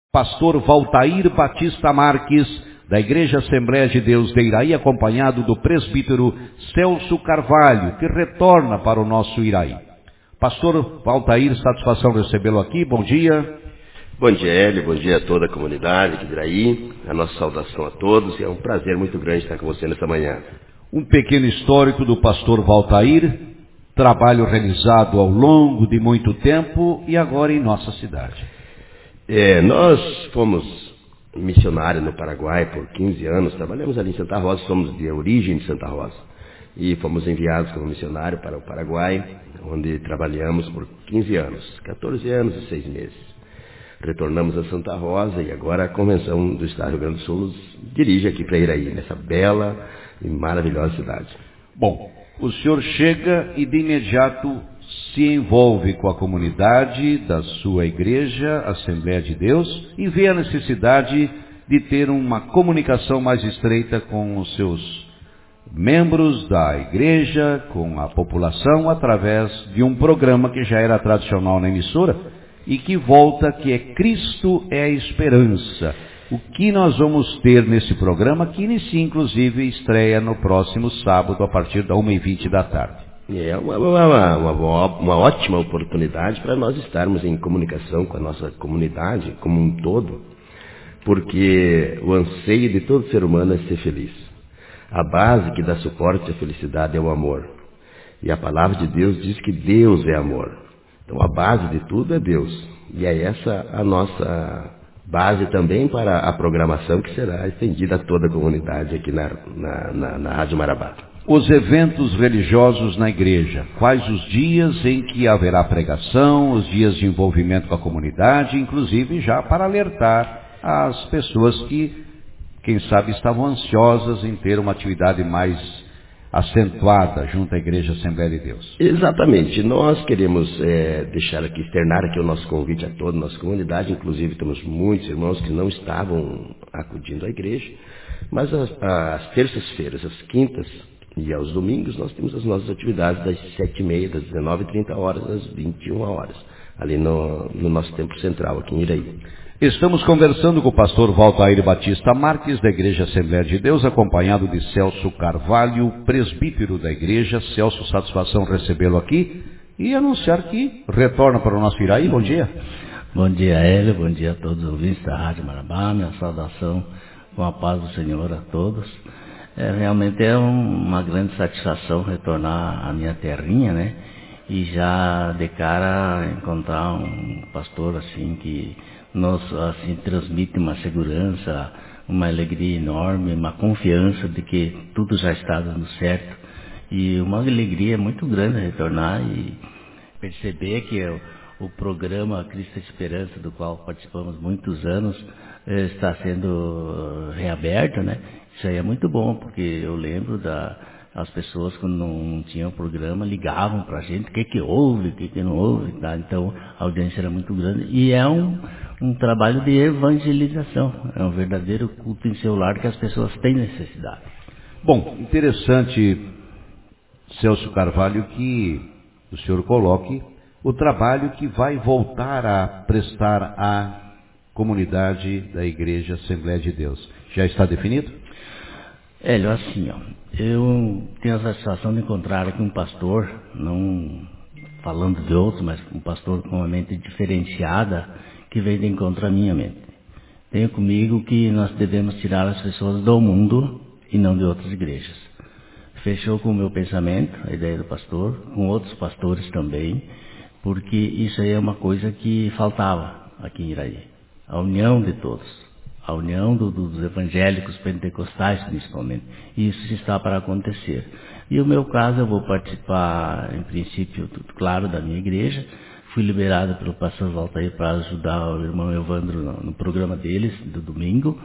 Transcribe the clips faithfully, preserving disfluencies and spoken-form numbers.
Pastor Valtair Batista Marques, da Igreja Assembleia de Deus de Iraí, acompanhado do presbítero Celso Carvalho, que retorna para o nosso Iraí. Pastor Valtair, satisfação recebê-lo aqui, bom dia. Bom dia, Hélio, bom dia a toda a comunidade de Iraí, a nossa saudação a todos, e é um prazer muito grande estar com você nesta manhã. Um pequeno histórico do pastor Valtair, trabalho realizado ao longo de muito tempo e agora em nossa cidade. É, nós fomos missionários no Paraguai por quinze anos, trabalhamos ali em Santa Rosa, somos de origem de Santa Rosa, e fomos enviados como missionário para o Paraguai, onde trabalhamos por quinze anos, quatorze anos e seis meses. Retornamos a Santa Rosa e agora a Convenção do Estado do Rio Grande do Sul nos dirige aqui para Iraí, nessa bela e maravilhosa cidade. Bom, o senhor chega e de imediato se envolve com a comunidade da sua igreja, Assembleia de Deus, e vê a necessidade de ter uma comunicação mais estreita com os seus membros da igreja, com a população, através de um programa que já era tradicional na emissora e que volta, que é Cristo é a Esperança. O que nós vamos ter nesse programa, que inicia inclusive estreia no próximo sábado, a partir da uma e vinte da tarde. É uma, uma, uma, uma ótima oportunidade para nós estarmos em comunicação com a nossa comunidade como um todo, porque o anseio de todo ser humano é ser feliz. A base que dá suporte à felicidade é o amor. E a palavra de Deus diz que Deus é amor. Então a base de tudo é Deus. E é essa a nossa base também para a programação que será estendida a toda a comunidade aqui na, na, na, na Rádio Marabá. Os eventos religiosos na igreja, quais os dias em que haverá pregação, os dias de envolvimento com a comunidade, inclusive já para alertar as pessoas que, quem sabe, estavam ansiosas em ter uma atividade mais acentuada junto à Igreja Assembleia de Deus. Exatamente, nós queremos é, deixar aqui, externar aqui o nosso convite a toda a nossa comunidade, inclusive temos muitos irmãos que não estavam acudindo à igreja, mas as, as terças-feiras, as quintas, e aos domingos nós temos as nossas atividades das sete e meia, das dezenove e trinta horas, às vinte e uma horas, ali no, no nosso templo central, aqui em Iraí. Estamos conversando com o pastor Valtair Batista Marques, da Igreja Assembleia de Deus, acompanhado de Celso Carvalho, presbítero da igreja. Celso, satisfação recebê-lo aqui e anunciar que retorna para o nosso Iraí. Bom dia. Bom dia, Hélio, bom dia a todos os ouvintes da Rádio Marabá, minha saudação com a paz do Senhor a todos. É, realmente é um, uma grande satisfação retornar à minha terrinha, né? E já de cara encontrar um pastor assim que nos assim transmite uma segurança, uma alegria enorme, uma confiança de que tudo já está dando certo. E uma alegria muito grande retornar e perceber que o, o programa Cristo é Esperança, do qual participamos muitos anos, está sendo reaberto, né? Isso aí é muito bom, porque eu lembro da as pessoas quando não tinham programa ligavam para a gente, o que que houve, o que que não houve, tá? Então a audiência era muito grande e é um, um trabalho de evangelização, é um verdadeiro culto em seu lar que as pessoas têm necessidade. Bom, interessante, Celso Carvalho, que o senhor coloque o trabalho que vai voltar a prestar à comunidade da Igreja Assembleia de Deus. Já está definido? Hélio, assim, ó, eu tenho a satisfação de encontrar aqui um pastor, não falando de outros, mas um pastor com uma mente diferenciada, que vem de encontro à minha mente. Tenho comigo que nós devemos tirar as pessoas do mundo e não de outras igrejas. Fechou com o meu pensamento, a ideia do pastor, com outros pastores também, porque isso aí é uma coisa que faltava aqui em Iraí. A união de todos. A união do, dos evangélicos pentecostais, principalmente. E isso está para acontecer. E o meu caso, eu vou participar, em princípio, tudo claro, da minha igreja. Fui liberado pelo pastor Valtair para ajudar o irmão Evandro no, no programa deles, do domingo.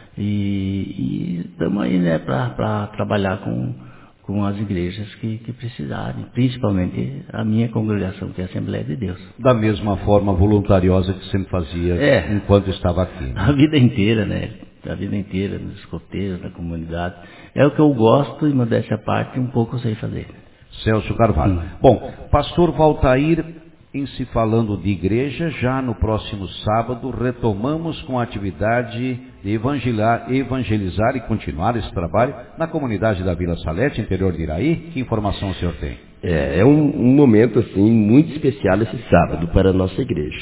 E estamos aí, né, para trabalhar com, com as igrejas que, que precisarem, principalmente a minha congregação, que é a Assembleia de Deus. Da mesma forma voluntariosa que sempre fazia é, enquanto estava aqui. Né? A vida inteira, né? A vida inteira, nos escoteiros, na comunidade. É o que eu gosto e, modéstia à parte, um pouco eu sei fazer. Celso Carvalho. Hum. Bom, pastor Valtair em se falando de igreja, já no próximo sábado retomamos com a atividade de evangelizar, evangelizar e continuar esse trabalho na comunidade da Vila Salete, interior de Iraí. Que informação o senhor tem? É, é um, um momento assim muito especial esse sábado para a nossa igreja,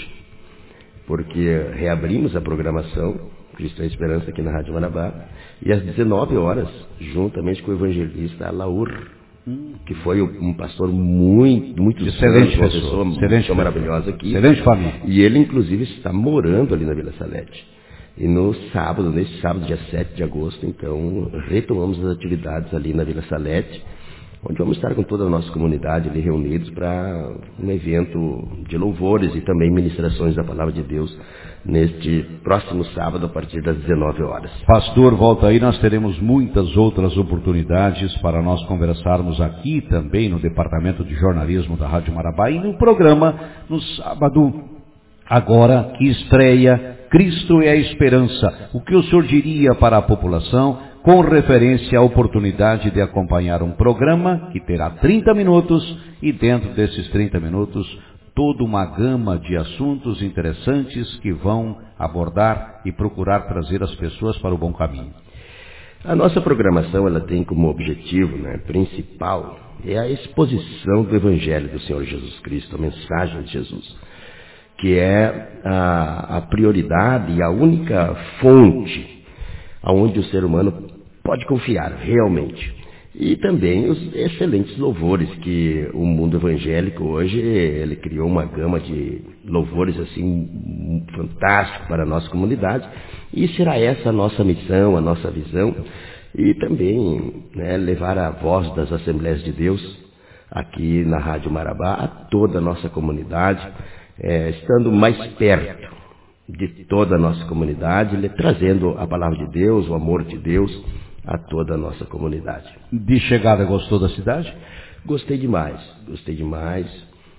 porque reabrimos a programação Cristo é a Esperança aqui na Rádio Marabá, e às dezenove horas, juntamente com o evangelista Alaur, que foi um pastor muito, muito excelente santo, uma pessoa, pessoa excelente muito maravilhosa aqui. Excelente família. E ele, inclusive, está morando ali na Vila Salete. E no sábado, nesse sábado, dia sete de agosto, então, retomamos as atividades ali na Vila Salete, onde vamos estar com toda a nossa comunidade ali reunidos para um evento de louvores e também ministrações da Palavra de Deus neste próximo sábado a partir das dezenove horas. Pastor, volta aí, nós teremos muitas outras oportunidades para nós conversarmos aqui também no Departamento de Jornalismo da Rádio Marabá e no programa no sábado, agora que estreia Cristo é a Esperança. O que o senhor diria para a população com referência à oportunidade de acompanhar um programa que terá trinta minutos e dentro desses trinta minutos toda uma gama de assuntos interessantes que vão abordar e procurar trazer as pessoas para o bom caminho? A nossa programação ela tem como objetivo, né, principal é a exposição do Evangelho do Senhor Jesus Cristo, a mensagem de Jesus, que é a, a prioridade e a única fonte aonde o ser humano pode confiar realmente. E também os excelentes louvores que o mundo evangélico hoje, ele criou uma gama de louvores assim fantástico para a nossa comunidade, e será essa a nossa missão, a nossa visão, e também, né, levar a voz das Assembleias de Deus aqui na Rádio Marabá a toda a nossa comunidade, é, estando mais perto de toda a nossa comunidade, trazendo a palavra de Deus, o amor de Deus a toda a nossa comunidade. De chegada, gostou da cidade? Gostei demais, gostei demais.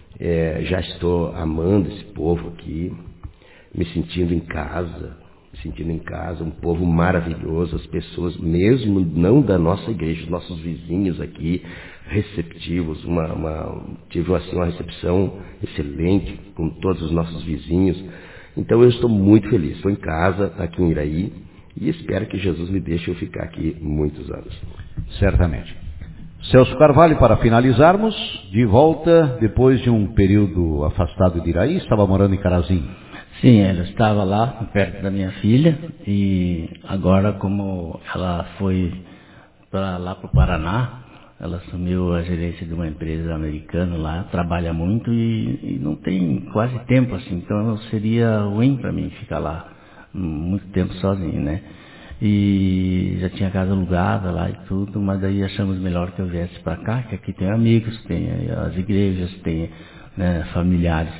É, já estou amando esse povo aqui, me sentindo em casa, me sentindo em casa, um povo maravilhoso, as pessoas, mesmo não da nossa igreja, os nossos vizinhos aqui, receptivos, uma, uma, tive assim, uma recepção excelente com todos os nossos vizinhos. Então eu estou muito feliz, estou em casa, aqui em Iraí, e espero que Jesus me deixe eu ficar aqui muitos anos. Certamente. Celso Carvalho, para finalizarmos, de volta depois de um período afastado de Iraí, estava morando em Carazinho. Sim, ela estava lá, perto da minha filha, e agora como ela foi para lá para o Paraná, ela assumiu a gerência de uma empresa americana lá, trabalha muito e, e não tem quase tempo assim, então seria ruim para mim ficar lá muito tempo sozinho, né? E já tinha casa alugada lá e tudo, mas daí achamos melhor que eu viesse para cá, que aqui tem amigos, tem as igrejas, tem, né, familiares.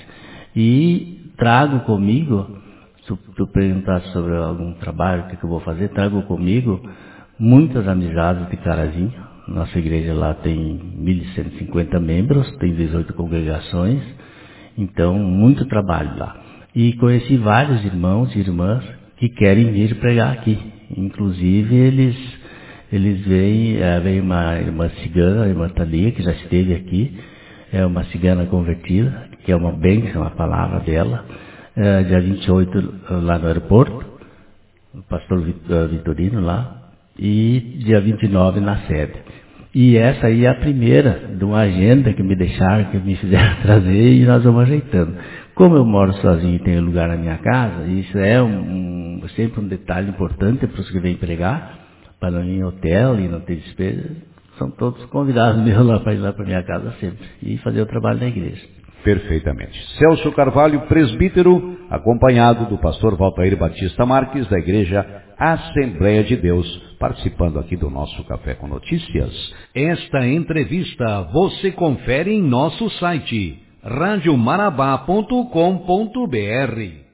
E trago comigo, se tu perguntasse sobre algum trabalho, o que, que eu vou fazer, trago comigo muitas amizades de Carazinho. Nossa igreja lá tem mil cento e cinquenta membros, tem dezoito congregações, então muito trabalho lá. E conheci vários irmãos e irmãs que querem vir pregar aqui. Inclusive, eles, eles vêm, é, vem uma irmã cigana, a irmã Thalia, que já esteve aqui, é uma cigana convertida, que é uma bênção a palavra dela, é, dia vinte e oito lá no aeroporto, o pastor Vitorino lá, e dia vinte e nove na sede. E essa aí é a primeira de uma agenda que me deixaram, que me fizeram trazer, e nós vamos ajeitando. Como eu moro sozinho e tenho lugar na minha casa, isso é um, um, sempre um detalhe importante para os que vêm pregar, para não ir em hotel e não ter despesa. São todos convidados meus lá para ir lá para minha casa sempre e fazer o trabalho na igreja. Perfeitamente. Celso Carvalho, presbítero, acompanhado do pastor Valtair Batista Marques, da igreja Assembleia de Deus, participando aqui do nosso Café com Notícias. Esta entrevista você confere em nosso site rádio marabá ponto com ponto br.